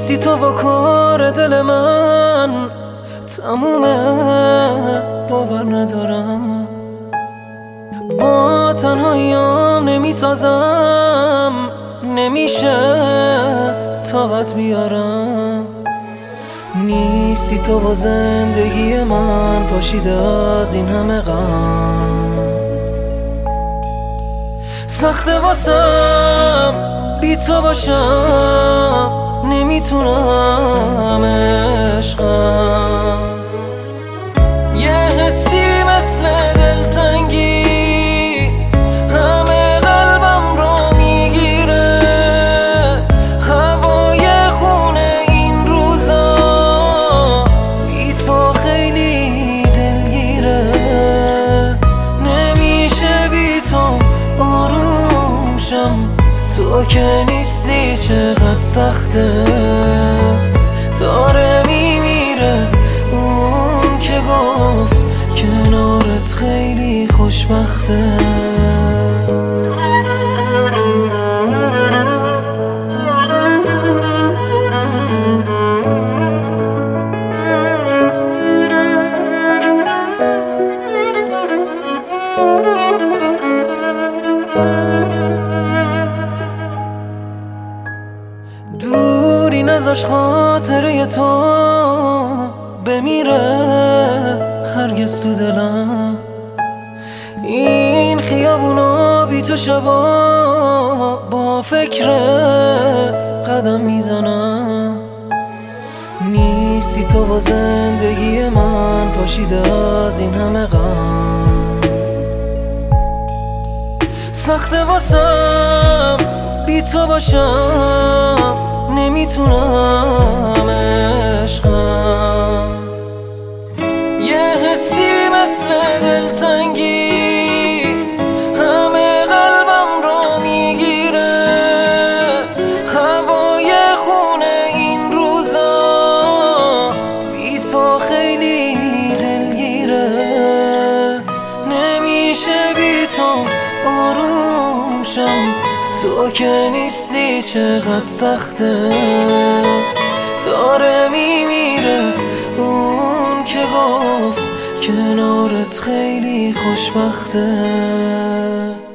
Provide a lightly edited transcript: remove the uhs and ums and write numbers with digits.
نیستی تو و کار دل من تمومه، باور ندارم با تنهاییام نمیسازم، نمیشه طاقت بیارم. نیستی تو و زندگی من پاشیده از این همه غم. سخته واسم بی تو باشم، نمیتونم عشقم. یه حسی مثل دلتنگی همه قلبم رو میگیره، هوای خونه این روزا بی تو خیلی دلگیره. نمیشه بی تو آروم شم، تو که نیستی چقدر سخته. داره میمیره اون که گفت کنارت خیلی خوشبخته. دوری نذاش خاطره تو بمیره هرگز تو دلم. این خیابونا بی تو شبا با فکرت قدم میزنم. نیستی تو و زندگی من پاشیده از این همه غم. سخته واسم بی تو باشم، نمیتونم عشقم. یه حسی مثل دلتنگی همه قلبم رو میگیره، هوای خونه این روزا بی تو خیلی دلگیره. نمیشه بی تو آروم شم، تو که نیستی چقدر سخته. داره میمیره اون که گفت کنارت خیلی خوشبخته.